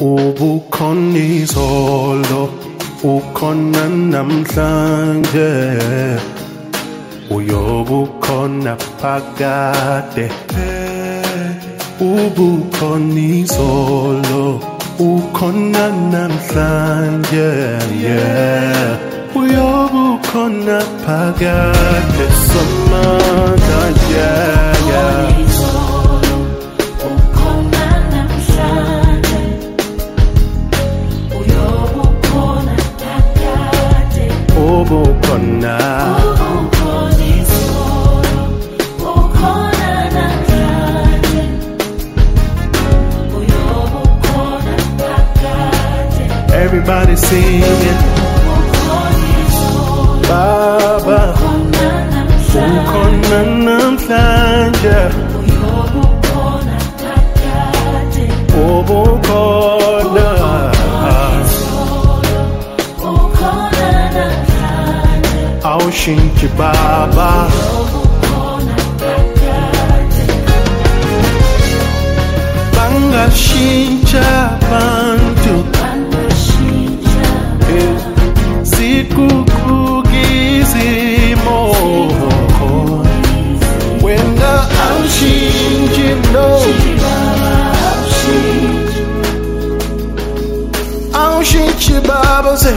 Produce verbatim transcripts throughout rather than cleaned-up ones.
Ubukhona izolo, ukhona namhlanje, uyobukhona phakade. Ubukhona izolo, ukhona namhlanje, yeah. Uyobukhona phakade, Samantha, yeah, yeah. Ubukhona, ubukhona izolo, ukhona namhlanje, uyobukhona phakade. Everybody singing. Ubukhona izolo, Baba, ukhona namhlanje, uyobukhona phakade. ubukhona. Awushintshe Baba, bangashintsha abantu, ziguquke izimo, wena awushintshe no, awushintshe Baba, say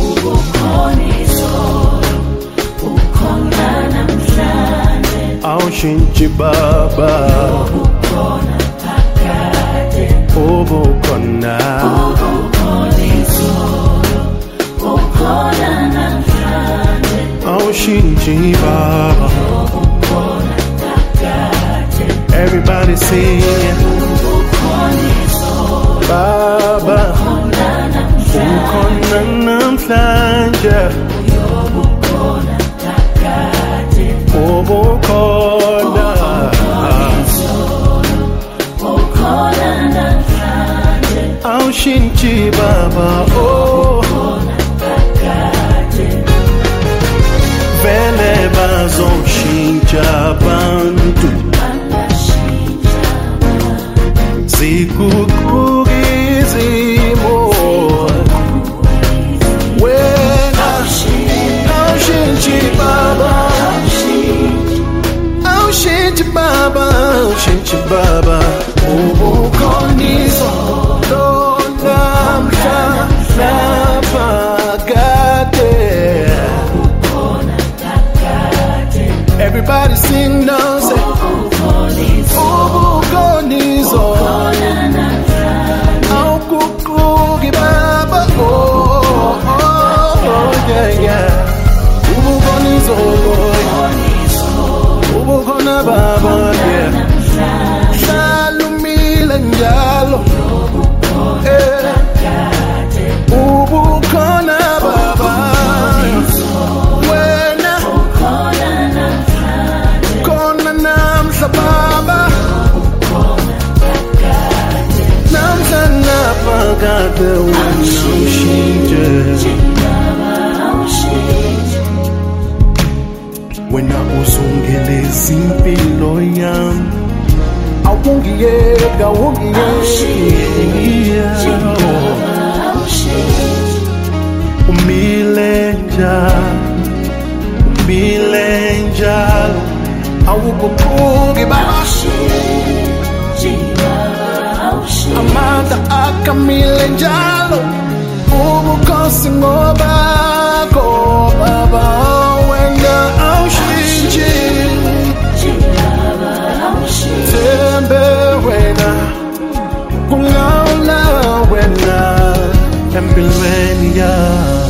awushintshe Baba, ubukhona phakade. ubukhona, Ubukhona izolo, ukhona namhlanje, awushintshe Baba. ubukhona phakade. Everybody singing. Ubukhona izolo, Baba, ukhona namhlanje, ukhona namhlanje, uyobukhona phakade. ubukhona. Ukhona namhlanje, Awushintshe Baba, oh, ukhona phakade. vele bazoshintsha abantu, Bangashintsha ziguquke izimo, wena awushintshe Baba, awushintshe Baba, awushintshe Baba, ubukhona izolo, namhlanje, phakade. ubukhona phakade. Everybody sing now, say Ubukhona izolo, ubukhona izolo, ukhona namhlanje, awuguquki Baba, oh, oh, oh, yeah, yeah. Ubukhona izolo, ubukhona izolo, ubukhona Baba, yeah. namhlanje, Hlala umile njalo, eh, phakade. ubukhona Baba, wena Ukhona namhlanje, khona namhla Baba, ukhona phakade. namhla naphakade, wena ushintshe, Baba awushintshe, wena uzongeleza impilo yami, awungiyeka, awungiyeka, Baba awushintshe, umile njalo, umile njalo, awuguquki Baba, Baba awushintshe, amandla akamile njalo, ubukhosi ngobakho Baba, wena awushintshe, Baba awushintshe, thembe wena, kulawula wena empilweni yami.